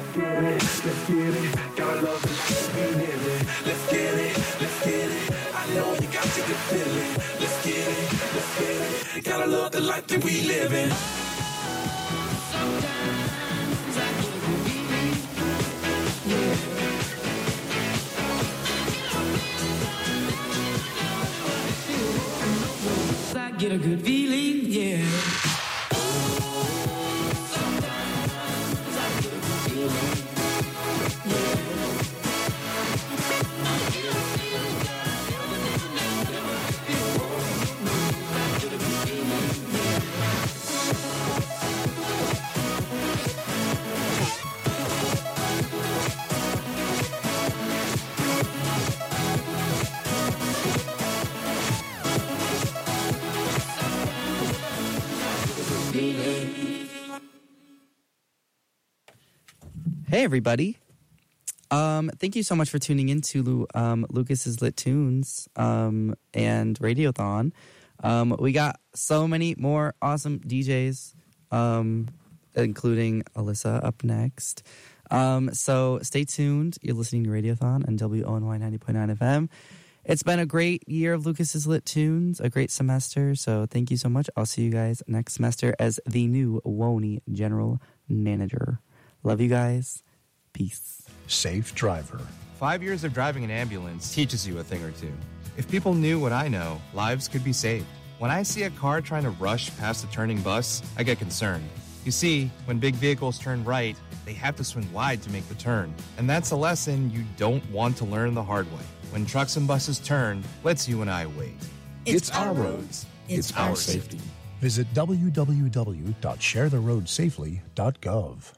let's get it. Gotta love the shit we living. Let's get it, let's get it. I know you got to get feeling. Let's get it, let's get it. Gotta love the life that we living. Sometimes I get a good feeling, yeah. I get a good feeling, yeah. Hey, everybody. Thank you so much for tuning in to Lucas's Lit Tunes and Radiothon. We got so many more awesome DJs, including Alyssa up next. So stay tuned. You're listening to Radiothon and WONY 90.9 FM. It's been a great year of Lucas's Lit Tunes, a great semester. So thank you so much. I'll see you guys next semester as the new WONY General Manager. Love you guys. Peace. Safe driver. 5 years of driving an ambulance teaches you a thing or two. If people knew what I know, lives could be saved. When I see a car trying to rush past a turning bus, I get concerned. You see, when big vehicles turn right, they have to swing wide to make the turn. And that's a lesson you don't want to learn the hard way. When trucks and buses turn, let's you and I wait. It's our roads. It's our safety. Visit www.sharetheroadsafely.gov.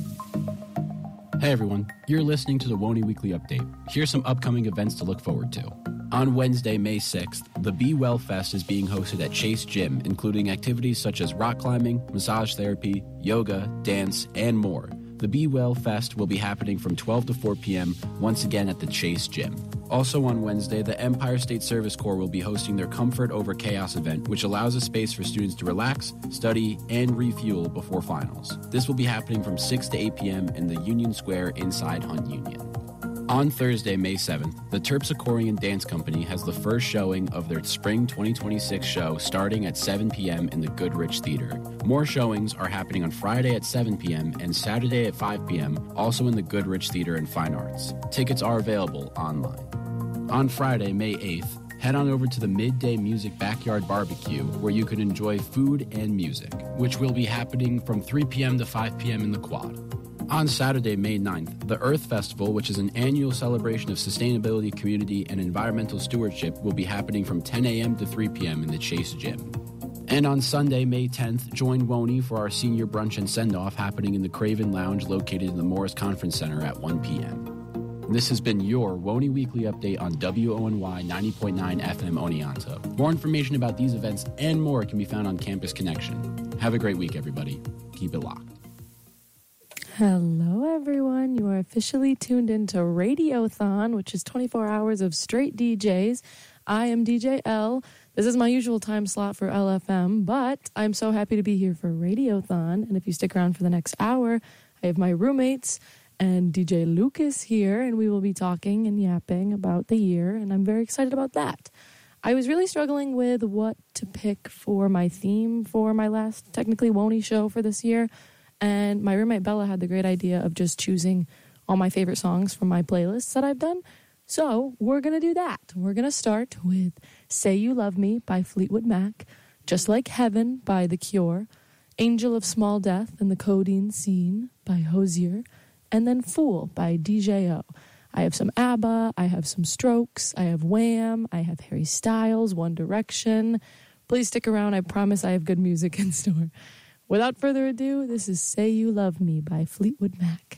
Hey everyone, you're listening to the WONY Weekly Update. Here's some upcoming events to look forward to. On Wednesday, May 6th, the Be Well Fest is being hosted at Chase Gym, including activities such as rock climbing, massage therapy, yoga, dance, and more. The Be Well Fest will be happening from 12 to 4 p.m. once again at the Chase Gym. Also on Wednesday, the Empire State Service Corps will be hosting their Comfort Over Chaos event, which allows a space for students to relax, study, and refuel before finals. This will be happening from 6 to 8 p.m. in the Union Square inside on Union. On Thursday, May 7th, the Terpsichorean Dance Company has the first showing of their Spring 2026 show starting at 7 p.m. in the Goodrich Theater. More showings are happening on Friday at 7 p.m. and Saturday at 5 p.m., also in the Goodrich Theater and Fine Arts. Tickets are available online. On Friday, May 8th, head on over to the Midday Music Backyard Barbecue, where you can enjoy food and music, which will be happening from 3 p.m. to 5 p.m. in the Quad. On Saturday, May 9th, the Earth Festival, which is an annual celebration of sustainability, community, and environmental stewardship, will be happening from 10 a.m. to 3 p.m. in the Chase Gym. And on Sunday, May 10th, join WONY for our senior brunch and send-off happening in the Craven Lounge located in the Morris Conference Center at 1 p.m. This has been your WONY Weekly Update on WONY 90.9 FM Oneonta. More information about these events and more can be found on Campus Connection. Have a great week, everybody. Keep it locked. Hello, everyone. You are officially tuned into Radiothon, which is 24 hours of straight DJs. I am DJ L. This is my usual time slot for LFM, but I'm so happy to be here for Radiothon. And if you stick around for the next hour, I have my roommates and DJ Lucas here, and we will be talking and yapping about the year, and I'm very excited about that. I was really struggling with what to pick for my theme for my last technically WONY show for this year, and my roommate Bella had the great idea of just choosing all my favorite songs from my playlists that I've done. So we're going to do that. We're going to start with Say You Love Me by Fleetwood Mac, Just Like Heaven by The Cure, Angel of Small Death and the Codeine Scene by Hozier, and then Fool by DJO. I have some ABBA, I have some Strokes, I have Wham, I have Harry Styles, One Direction. Please stick around, I promise I have good music in store. Without further ado, this is Say You Love Me by Fleetwood Mac.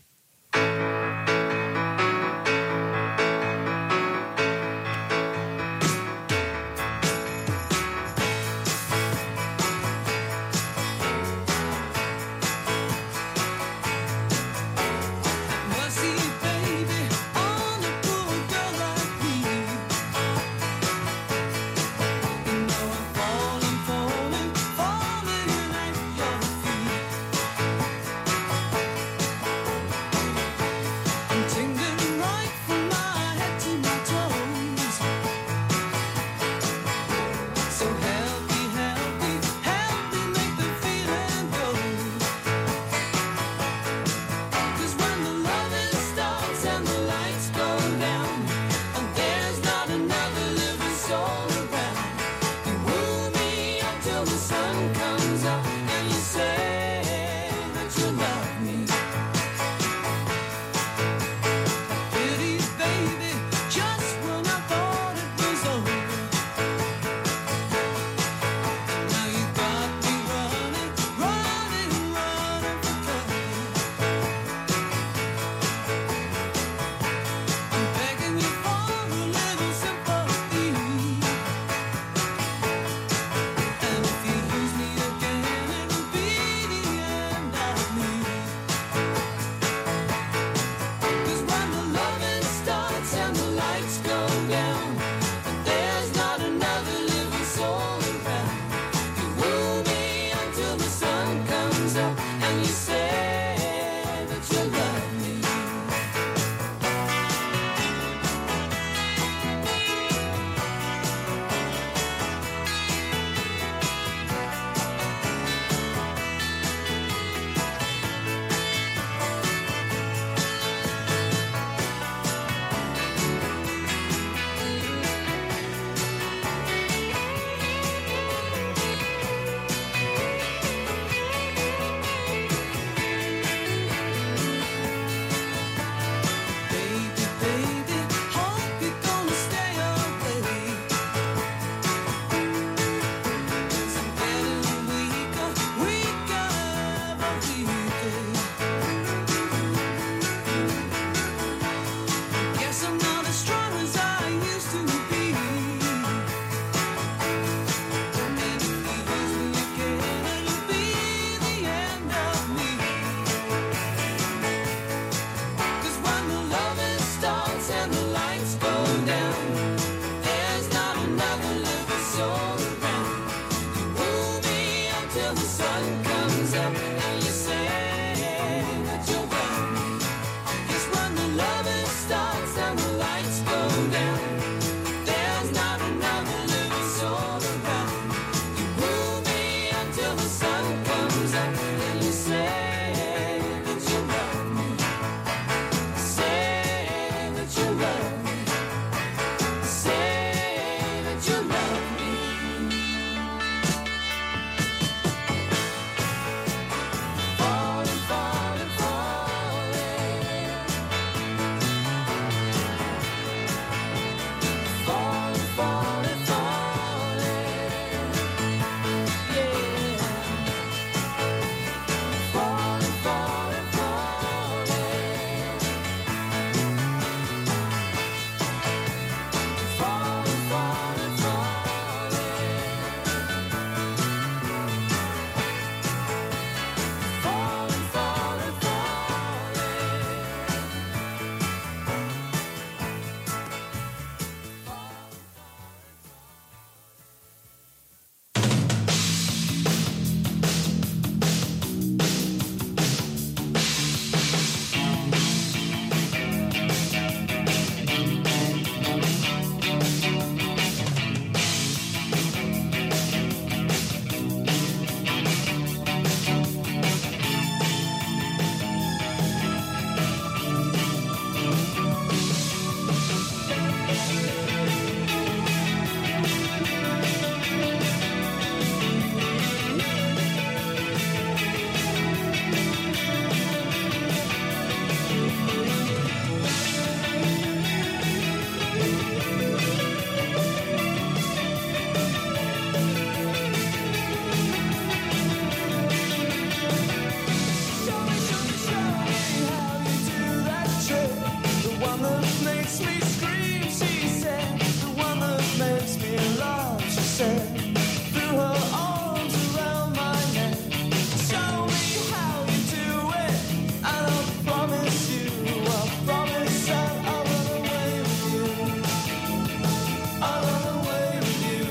one that makes me scream, she said. The one that makes me laugh, she said. Threw her arms around my neck. Show me how you do it, and I'll promise you, I'll promise that I'll run away with you. I'll run away with you.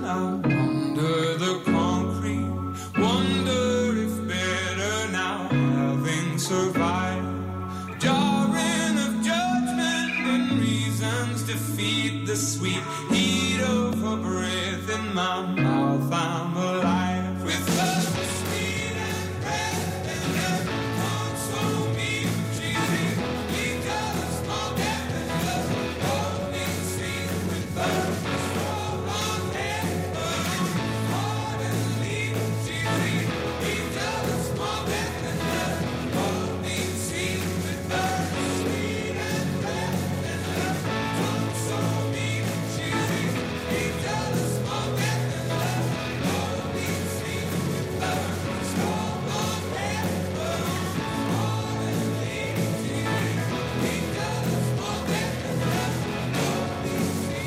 out under the concrete. Wonder if better now, having survived. Jarring of judgment and reasons defeat the sweet heat of her breath in my mouth. I'm alive with her sweet and red and her console me. Cheesy, we got a small gap and her holding sweet with her strong long hair. Hard and lean, cheesy, we got a small gap and her holding sweet with her sweet and red and her console me. Cheesy, we got a small gap and her holding sweet with her strong long hair. Hard and lean, cheesy, we got a small gap and her holding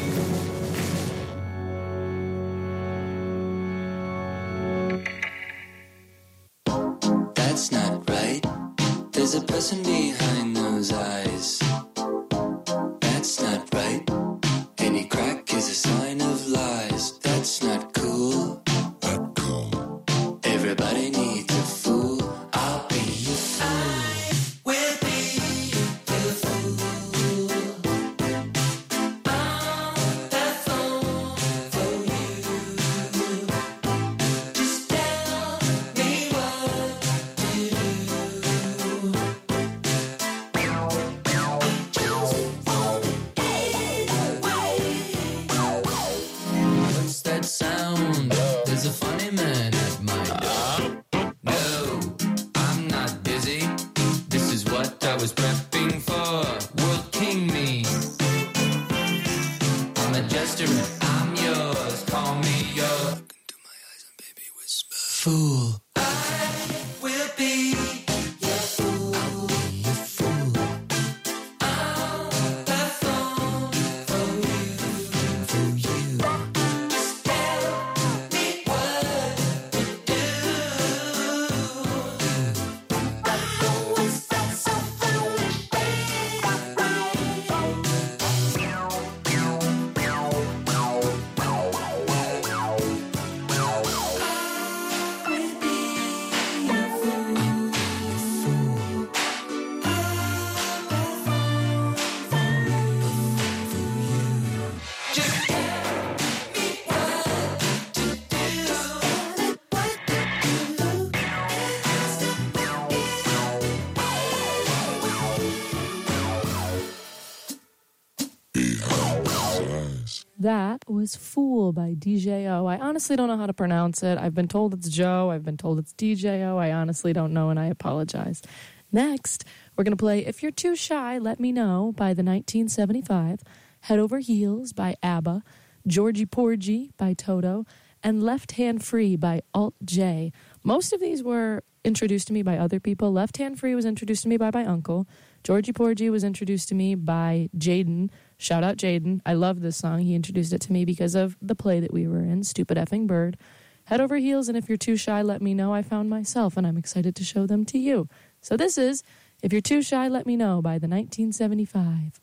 sweet. That's not right. There's a person behind those eyes. That's not right. Any crack is a sign of lies. That's not cool. Not cool. Everybody needs a fool. I'll be your fool. I will be your fool. I'm the fool for you. Just tell me what to do. What's that sound? There's a funny man at my door. No, I'm not dizzy. This is what I was prepping for. World King me. I'm a jester and I'm yours. Call me your. Look into my eyes and baby whisper. Fool. I will be your fool. I'll be your fool. I'm the fool for you. For you. Just tell me what to do. What's that so foolish, That was Fool by DJO. I honestly don't know how to pronounce it. I've been told it's Joe. I've been told it's DJO. I honestly don't know, and I apologize. Next, we're going to play If You're Too Shy, Let Me Know by the 1975, Head Over Heels by ABBA, Georgie Porgy by Toto, and Left Hand Free by Alt J. Most of these were introduced to me by other people. Left Hand Free was introduced to me by my uncle. Georgie Porgy was introduced to me by Jaden. Shout out Jaden. I love this song. He introduced it to me because of the play that we were in, Stupid Effing Bird. Head Over Heels, and If You're Too Shy, Let Me Know. I found myself, and I'm excited to show them to you. So this is If You're Too Shy, Let Me Know by the 1975.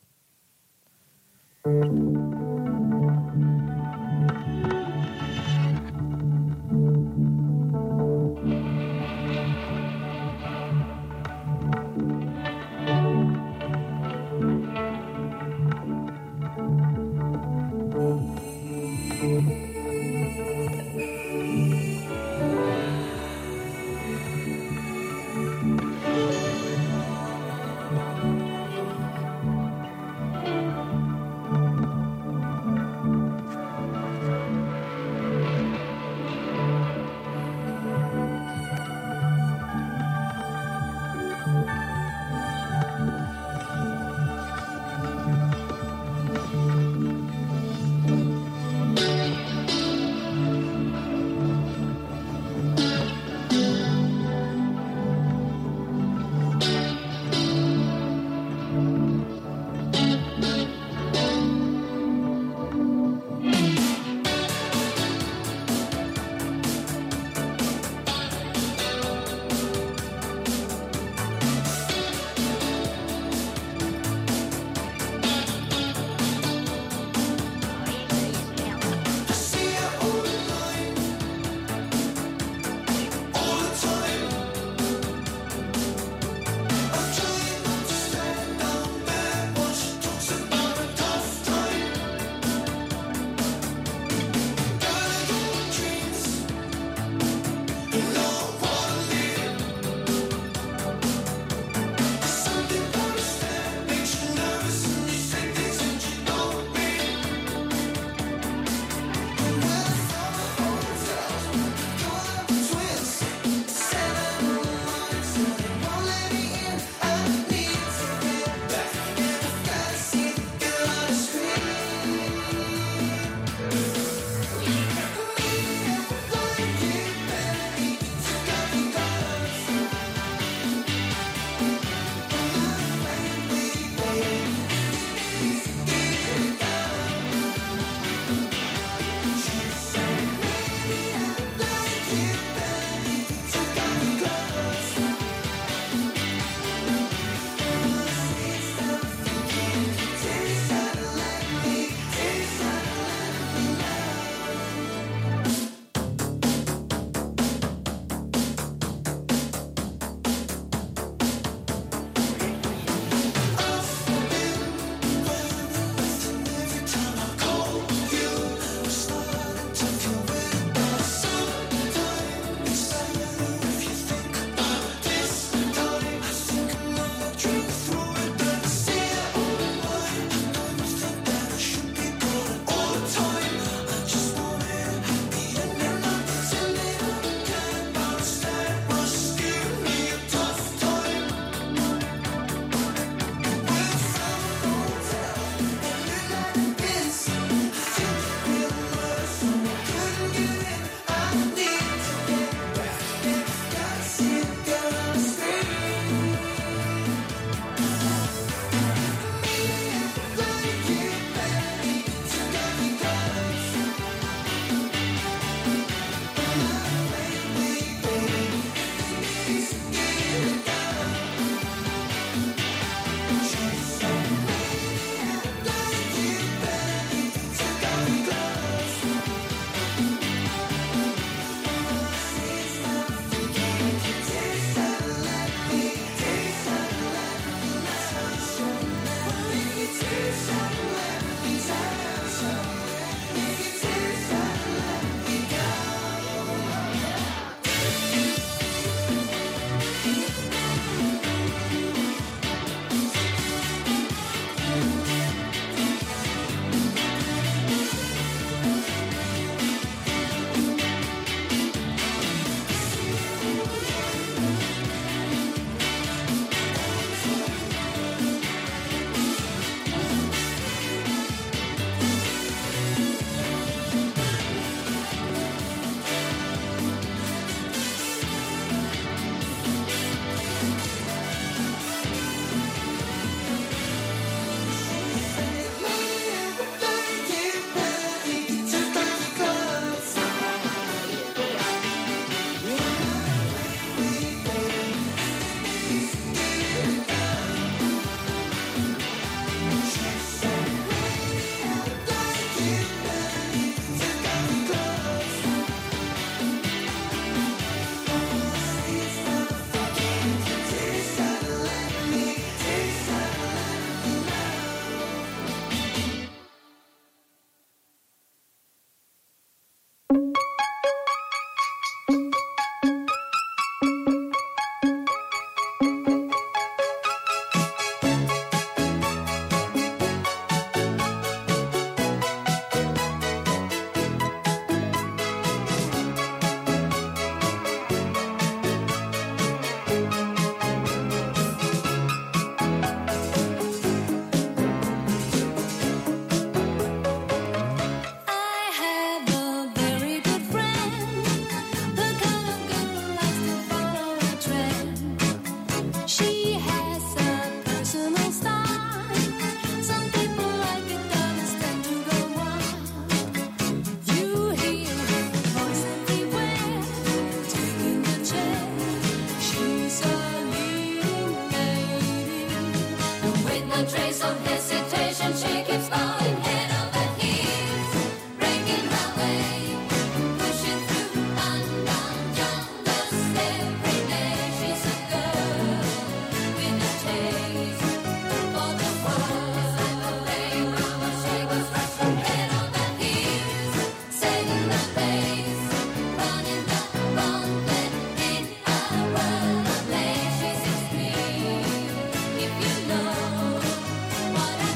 no trace of hesitation, she keeps going head over heels, breaking her way, pushing through unknown jungles every day. She's a girl with a taste for the world. Like a playground, she was rushing head over heels, setting the pace, running the gauntlet in a world of play. She's extreme, if you know what I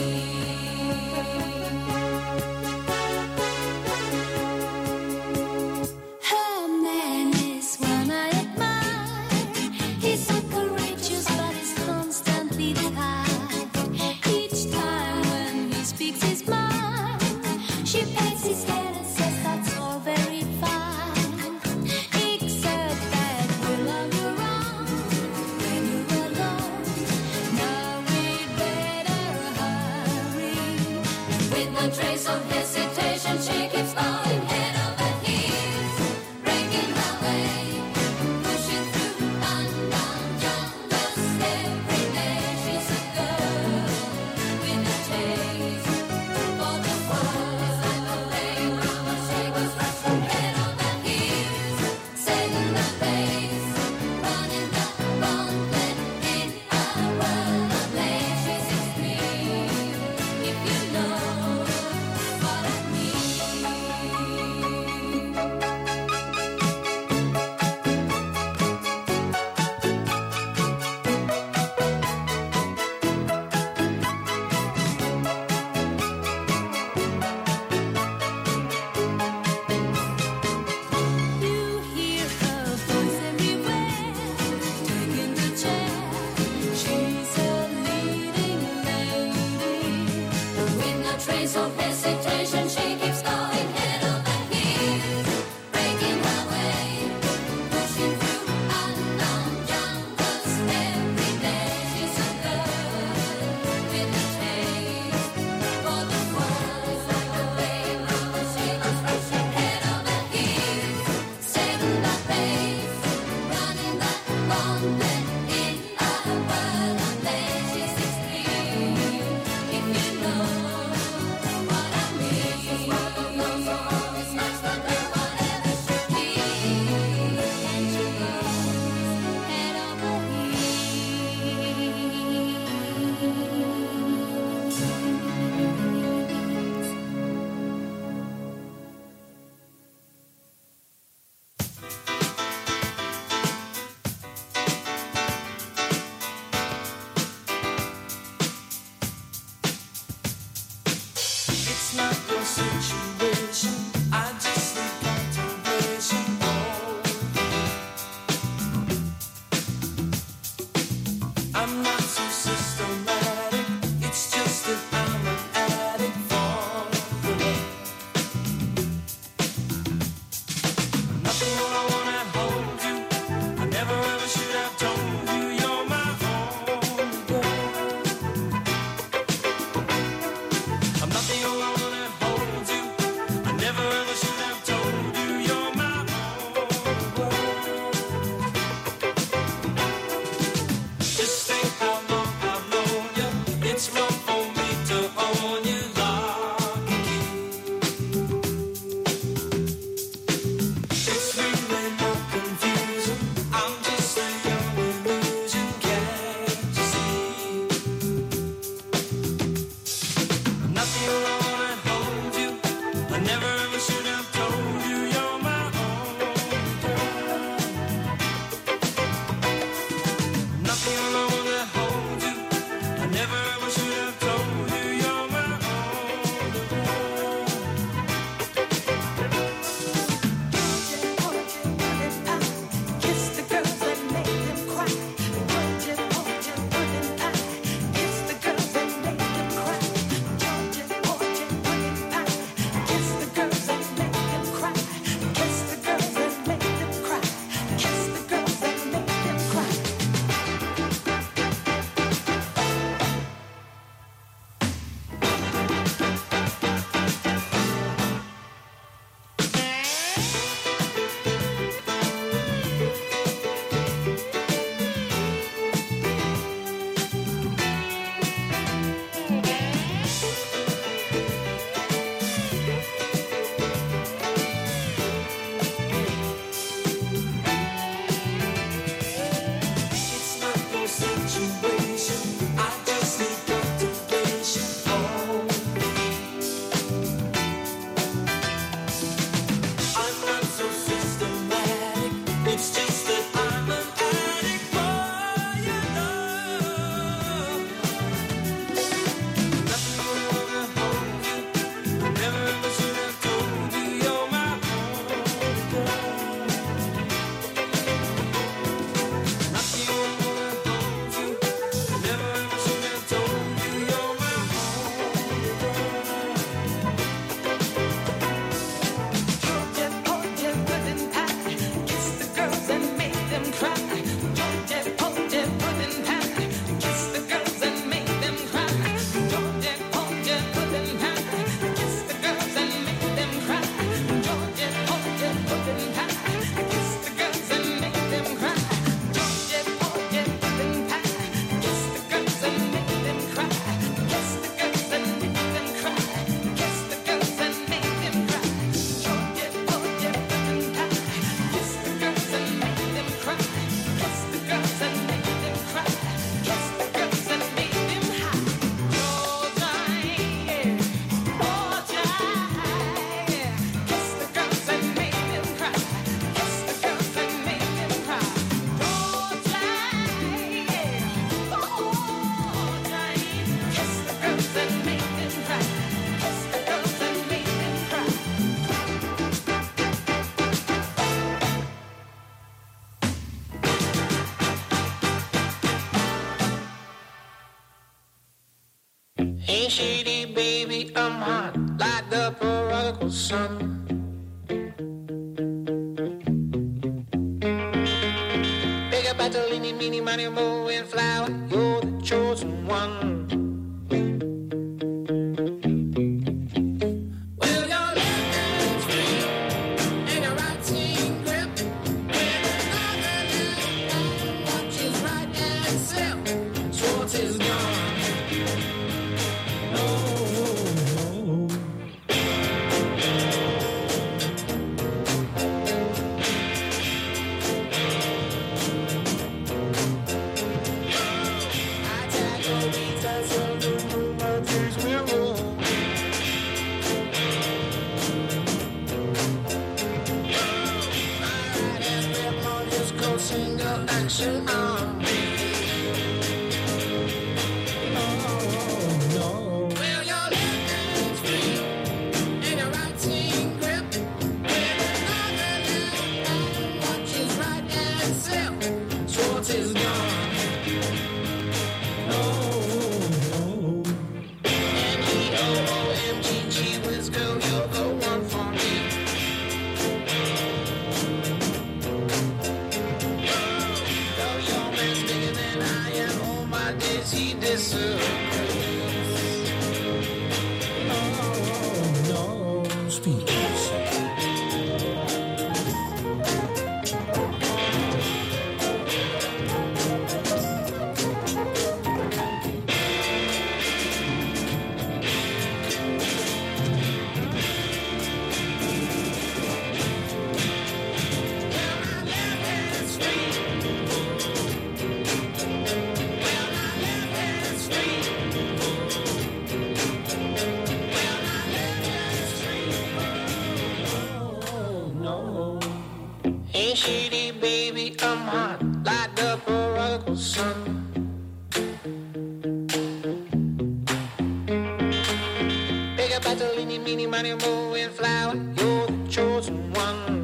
mean. Her man is one I admire. He's so courageous, but he's constantly tired. Each time when he speaks his mind, she pats his head and says that's all very fine. Except that we'll love you wrong when you're alone. Now we'd better hurry. With no trace of hesitation, she keeps going head over heels, breaking her way, pushing through unknown jungles every day. She's a girl with a taste for the world. Like a playground, she was rushing head over heels, setting the pace, running the gauntlet in a world of play. She's extreme, if you know what I mean. You hear her voice everywhere, taking the chair. She's a leading lady. With no trace of hesitation, she keeps going head over heels, breaking her way, pushing through unknown jungles every day. She's a girl with a taste for the world. Like a playground, she was rushing head over heels, setting the pace, running the gauntlet in a world of play. She's extreme, if you know what I mean. Those are always nice, but they're whatever she feels, and she goes head over heels. It's not your situation. I just need contemplation. I'm not so systematic. It's just that I'm an addict for your love. Nothing more I wanna hold you. I never ever should have told you you're my only girl. I'm not the only one that holds you. I never ever should have told you you're my only world. Just think how Hey, shady baby, I'm hot like the prodigal son. Big up at the leany, meeny, miny, mo, and flower. You're the chosen one. Well, your left hand's free and your right hand grip. With another little hand, watch his right hand slip. Schwartz is gone. Single action on me. Oh no. Well, your left hand's free and your right hand grip. With another little hand, watch his right hand slip. Schwartz is gone. No. N-E-O-O-M-G-G Whiz girl, you're the one for me. He disagrees. Oh no, speechless. Hey, shady baby, I'm hot like the prodigal son. Big up at the leany, meeny, miny, mo, and flower. You're the chosen one.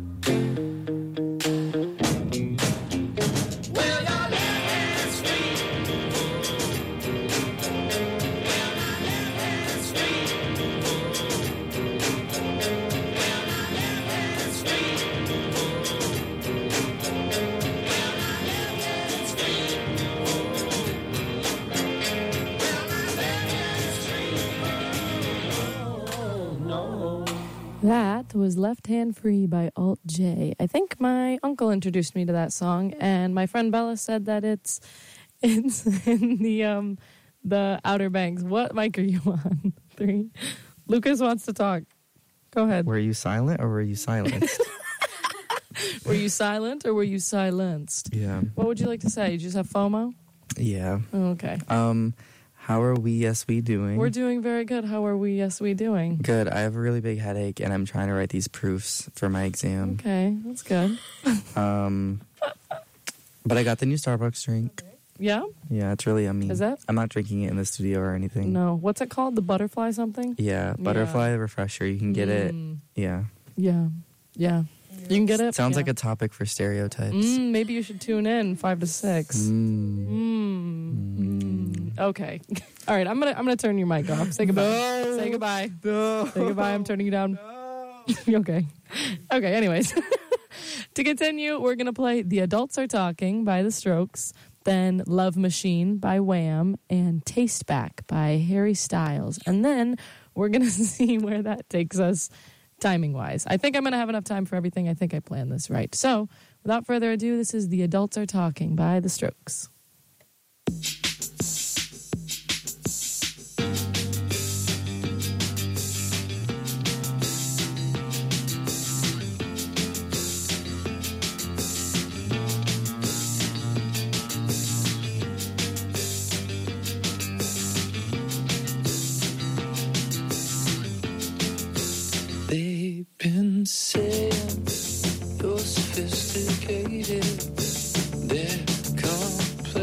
Well, your left hand's free. Well, my left hand's free. Well, my left hand's free. That was Left Hand Free by Alt J. I think my uncle introduced me to that song, and my friend Bella said that it's in the Outer Banks. What mic are you on? 3. Lucas wants to talk. Go ahead. Were you silent or were you silenced? Were you silent or were you silenced? Yeah. What would you like to say? You just have FOMO? Yeah. Okay. How are we? Yes, we doing? We're doing very good. How are we? Yes, we doing? Good. I have a really big headache, and I'm trying to write these proofs for my exam. Okay, that's good. But I got the new Starbucks drink. Yeah? Yeah, it's really yummy. Is it? I'm not drinking it in the studio or anything. No. What's it called? The butterfly something? Yeah, butterfly refresher. You can get it. Yeah. Yeah. Yeah. You can get it? Sounds Yeah. like a topic for stereotypes. Maybe you should tune in 5 to 6. Okay. All right, I'm gonna turn your mic off. Say goodbye. No. Say goodbye. No. Say goodbye. I'm turning you down. Okay. Okay, anyways. To continue, we're going to play The Adults Are Talking by The Strokes, then Love Machine by Wham, and Taste Back by Harry Styles. And then we're going to see where that takes us timing-wise. I think I'm going to have enough time for everything. I think I planned this right. So, without further ado, this is The Adults Are Talking by The Strokes. They've been saying you're sophisticated. They're complex.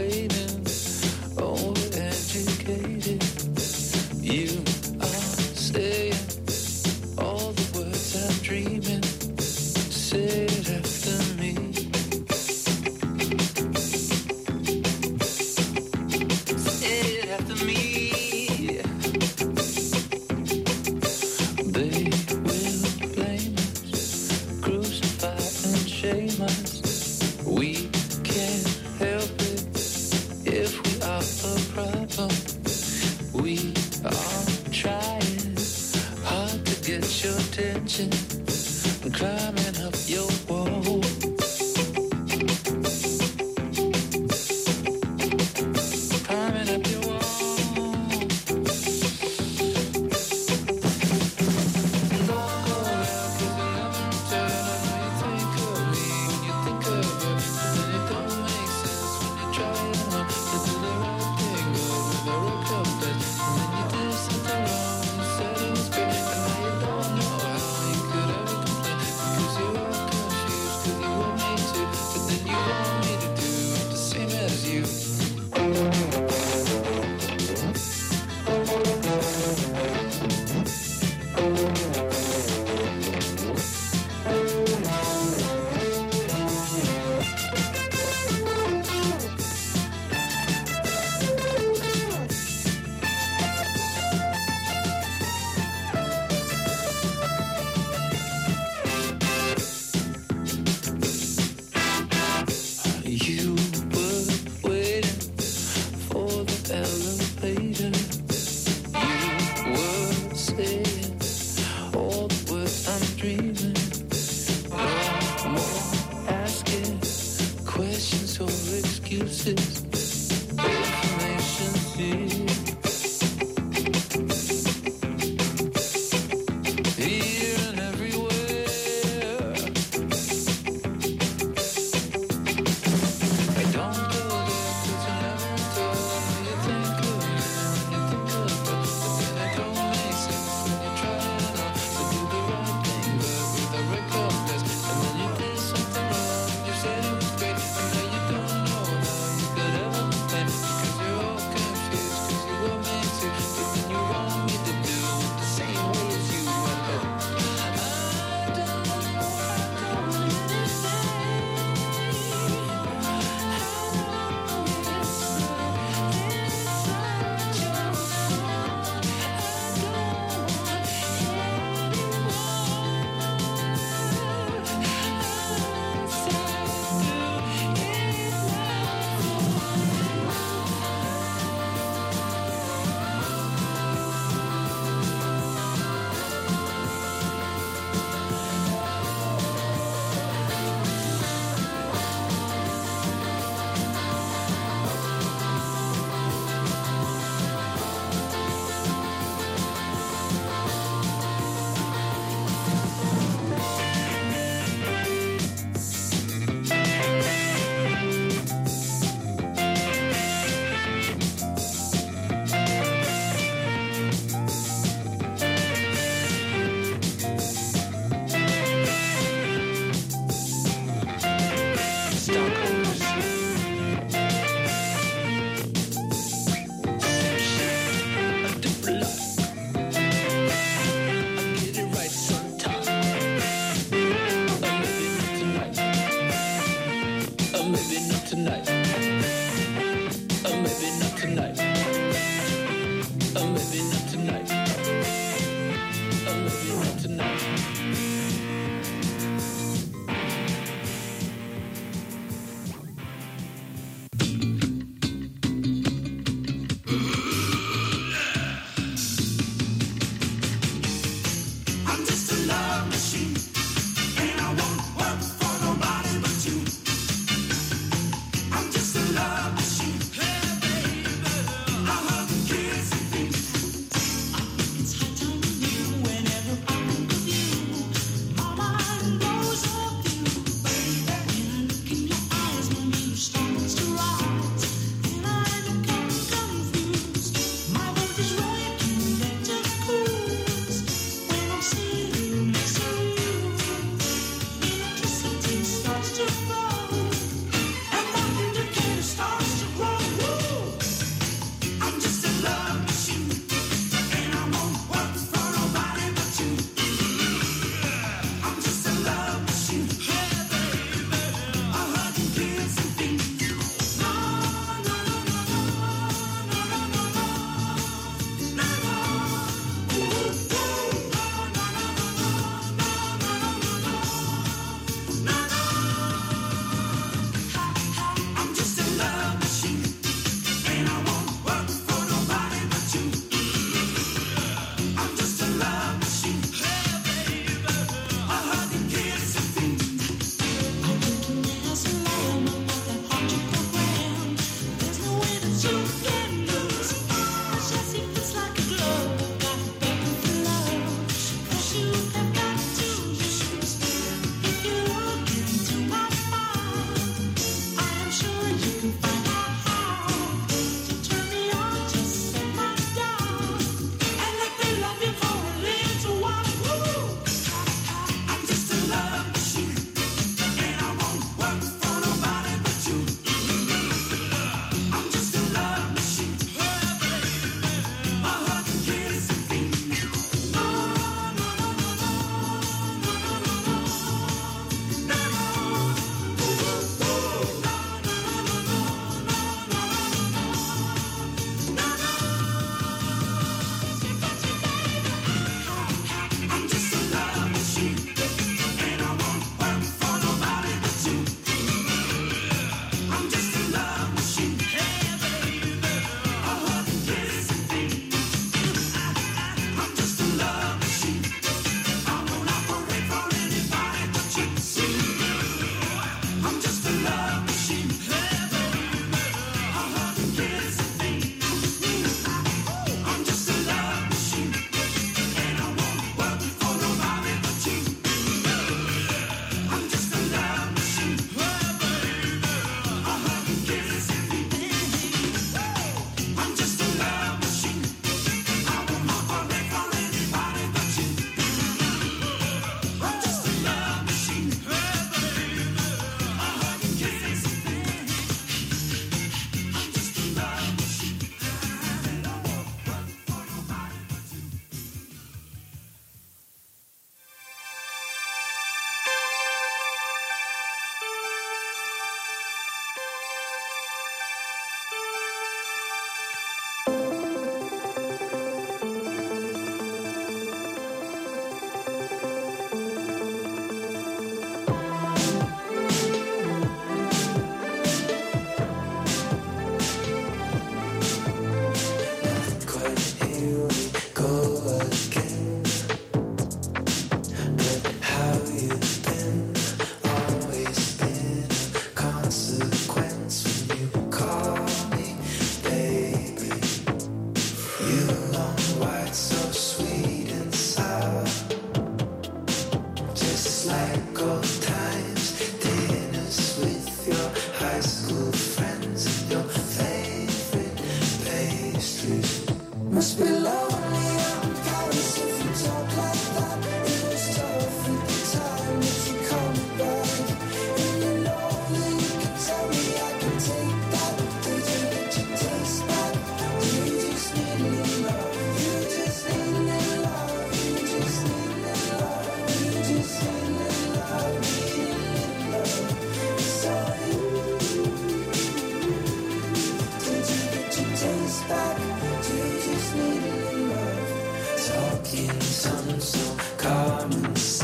excuses. Information feed. Here and everywhere. I don't go there 'cause you never told me you think of me when you think of it. But then it don't make sense when you try enough to do the right thing, but with a reckless. And then you did something wrong, you said it was great, and now you don't know how you could ever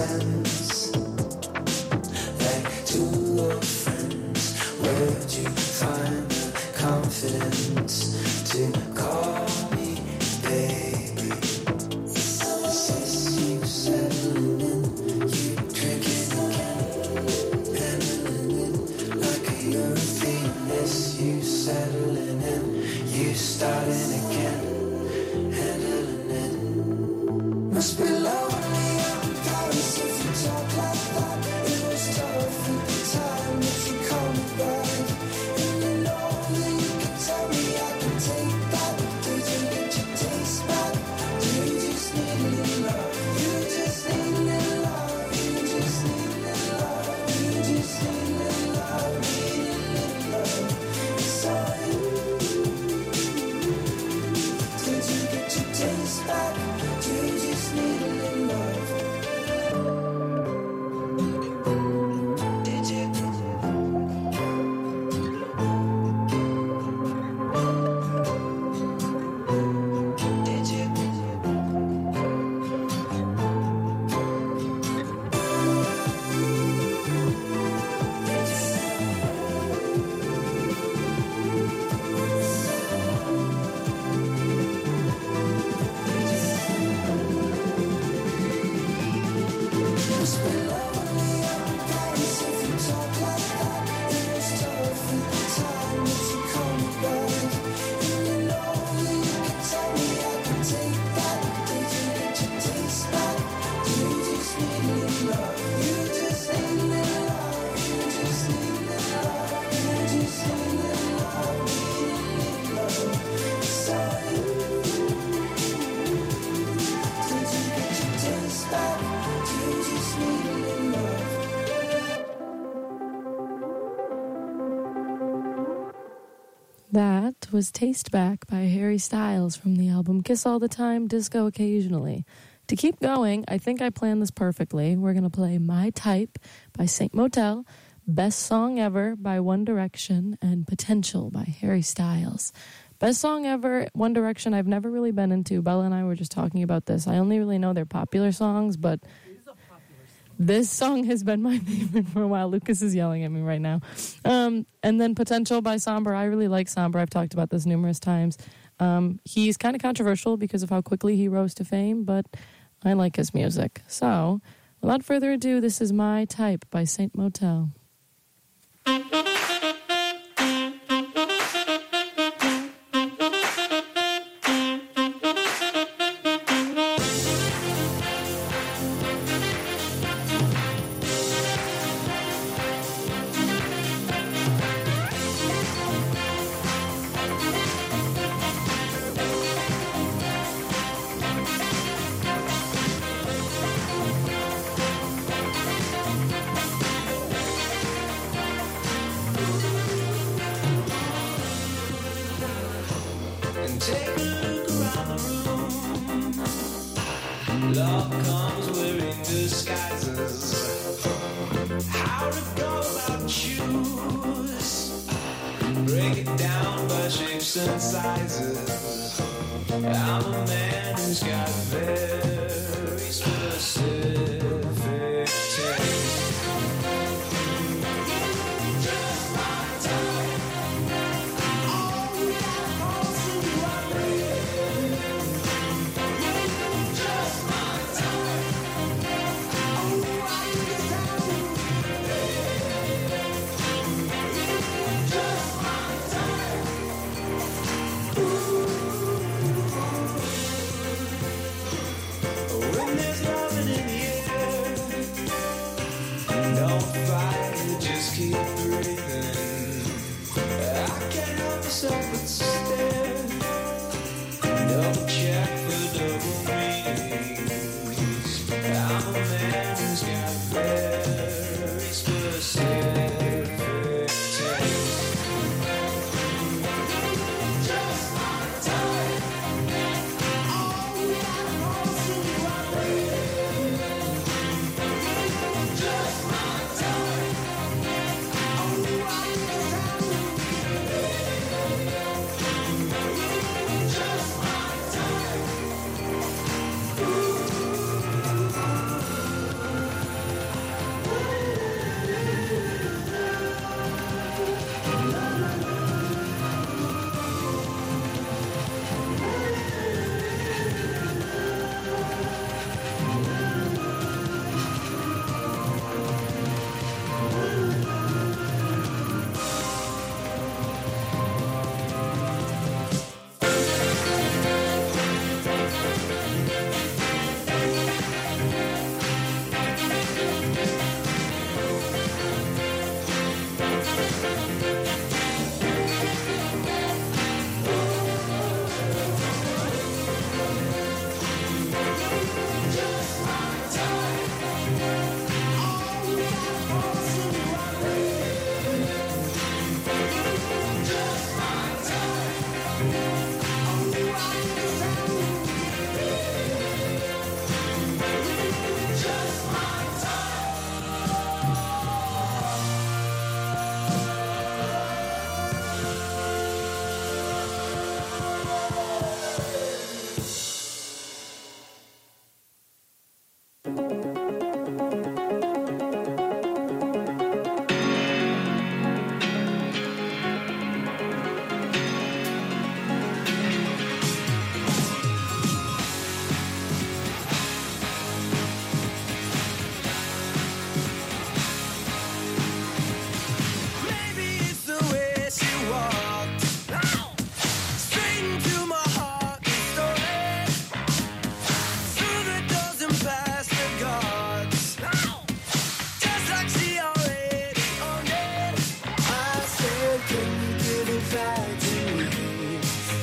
sense. Like two old friends, where'd you find the confidence to call me baby? Since you settling in, you drinking again, handling it like a European. Yes, you settling in, you starting again, handling it. Must be lonely out in Paris if you talk like that. It was tough at the time, but you call me back. And you know that you can tell me I can take that. Did you get your taste back? Do you just need a little love? You just need a little love. You just need a little love. You just need a little love. Need a little love. It's all you. Did you get your taste back? Do you just need a little love? Did you? Did you? Must be lonely out in Paris if you talk like that. It was tough at the time, but you call me back. And you know that you can tell me I can take that. Did you get your taste back? Do you just need a little love? You just need a little love. You just need a little love. You just need a little love. Need a little love. It's all you. Did you get your taste back? Do you just need a little love? That was Taste Back by Harry Styles from the album Kiss All the Time, Disco Occasionally. To keep going, I think I planned this perfectly. We're going to play My Type by Saint Motel, Best Song Ever by One Direction, and Potential by Harry Styles. Best Song Ever, One Direction, I've never really been into. Bella and I were just talking about this. I only really know their popular songs, but this song has been my favorite for a while. Lucas is yelling at me right now. And then Potential by Somber. I really like Somber. I've talked about this numerous times. He's kind of controversial because of how quickly he rose to fame, but I like his music. So, without further ado, this is My Type by Saint Motel. And take a look around the room. Love comes wearing disguises. How to go about choose. Break it down by shapes and sizes. I'm a man who's got very specific taste. Just my type.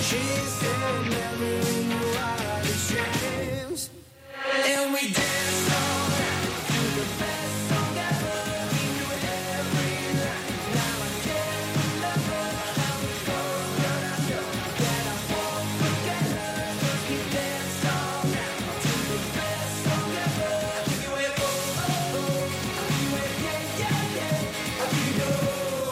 She said never in your wildest dreams. And we danced all night to the best song ever. We knew every line. Now I can't remember how it goes, but I know that I won't forget her. 'Cause we danced all night to the best song ever. I think you went oh oh oh. I think you went yeah yeah yeah. I think you know.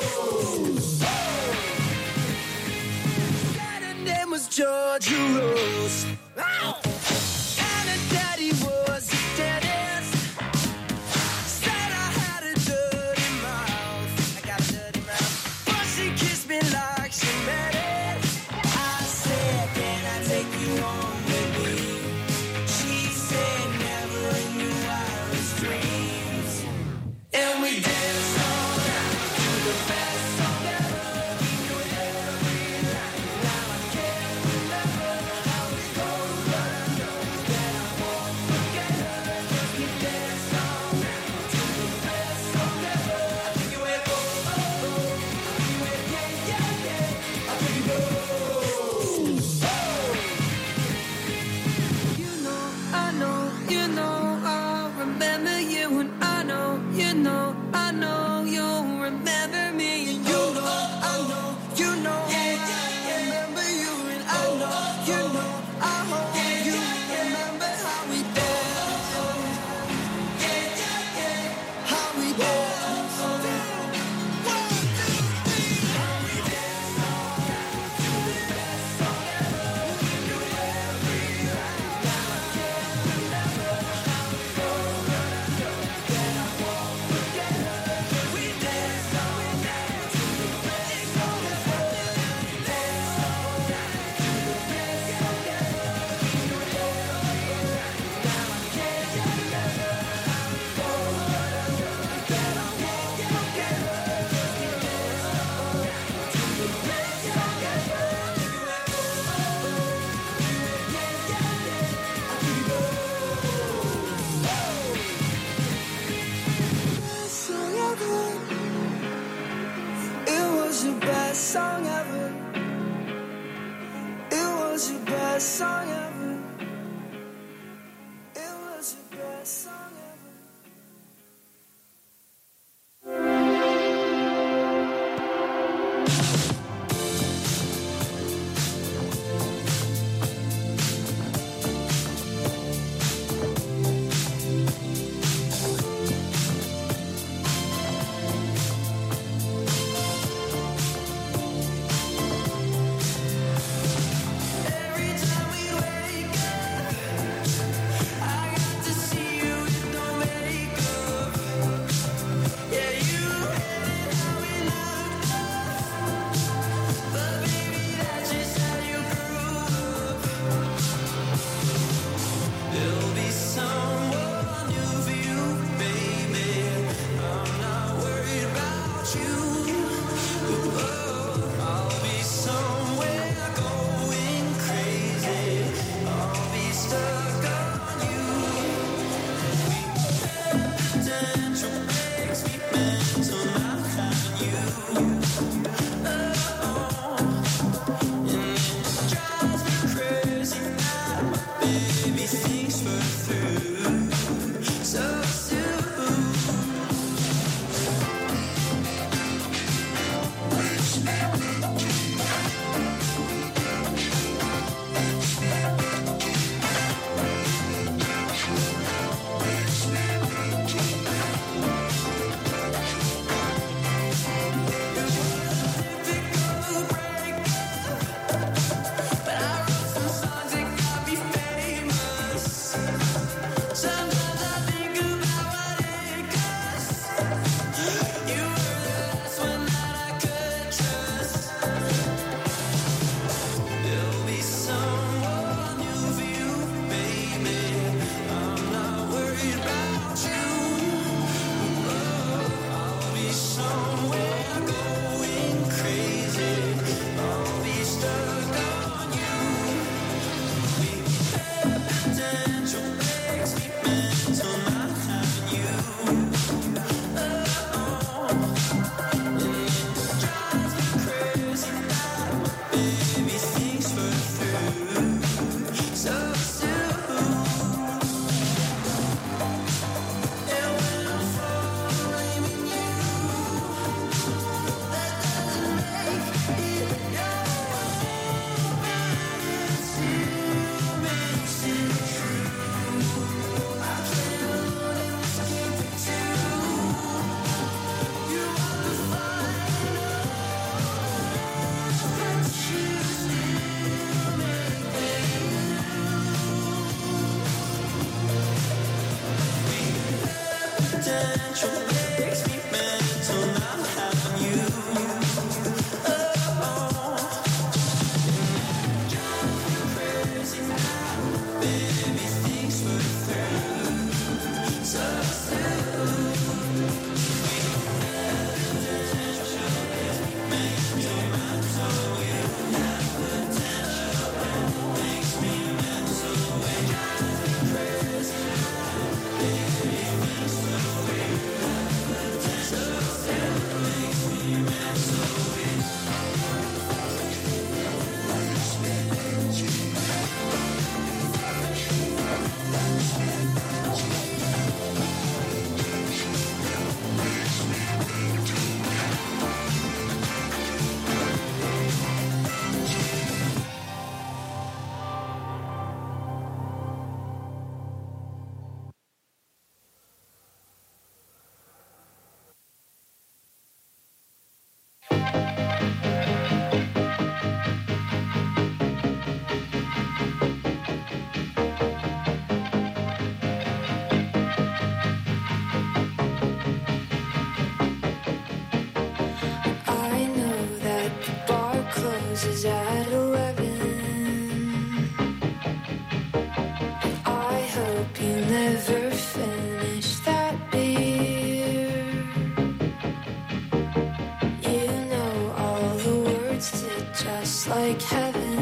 And her name was Georgia Rose. Oh! And her daddy was a dentist. Said I had a dirty mouth. I got a dirty mouth. But she kissed me like she meant it. I said, can I take you home with me? She said, never in your wildest dreams. And we danced all night to the best song ever. We knew every line. Now I can't remember how it goes, but I know that I won't forget her. 'Cause we danced all night to the best song ever. I think you went oh oh oh. I think you went yeah yeah yeah. I think you know. You know, I know, you know, I'll remember you, and I know, you know, I know you'll remember me, and you know, I know, you know, I remember you, and I know, you know, I hope you remember how we danced, how we danced. 1, 2, 3, how we danced all night to the best song ever. We knew every line. Now I can't remember how it goes, but I know that I won't forget her. We danced all night to the best song ever. We danced all night to the best song ever. We knew every line. Now I can't remember how it goes, but I know that I won't forget her. 'Cause we danced all night to the best song ever. It was your best song ever. It was your best song ever. It was your best song ever. Every time we wake potential makes me mental. Now having you. Crazy now, baby, things were through so soon. I know that the bar closes at 11. I hope you never finish that beer. You know all the words to Just Like Heaven.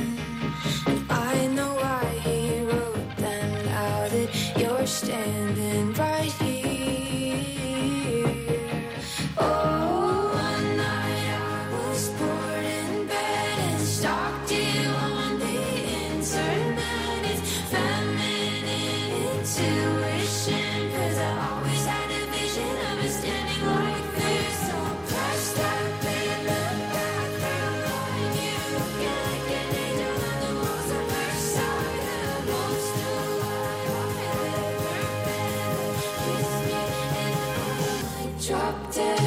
I know why he wrote them now that you're standing right here. Oh, one night I was bored in bed and stalked you on the internet. It's feminine intuition, 'cause I always had a vision of us standing like this. So press that in the background on you. You're like an angel on the walls of Versailles, the most alive I've ever been. Kiss me and I drop dead.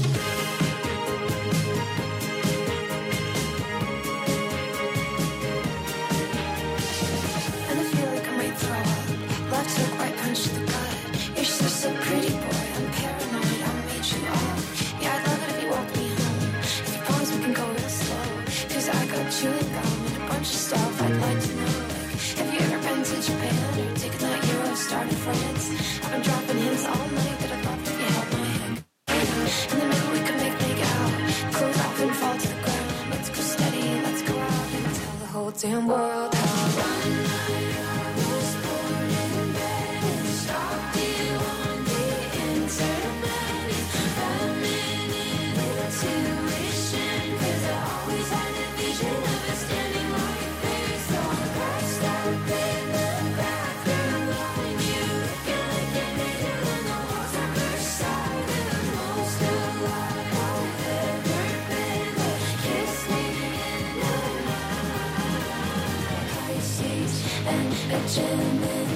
And I feel like I might throw up. Left hook, right punch to the gut. You're so pretty, boy. I'm paranoid. I'll meet you up. Yeah, I'd love it if you walked me home. If you promise we can go real slow. 'Cause I got chewing gum and a bunch of stuff I'd like to know. Like, have you ever been to Japan or taken that Eurostar to France? I've been dropping hints all night that I'd love if you held my hand. And then maybe we could make out. Close off and fall to the ground. Let's go steady, let's go out and tell the whole damn world how. One night I was bored in bed and stalked you on the internet. It's feminine intuition, 'cause I always had a vision of us standing like this. So press that in the background on you. You're like an angel on the walls of Versailles, the most alive I've ever been. Kiss me in the night. Pisces and a Gemini.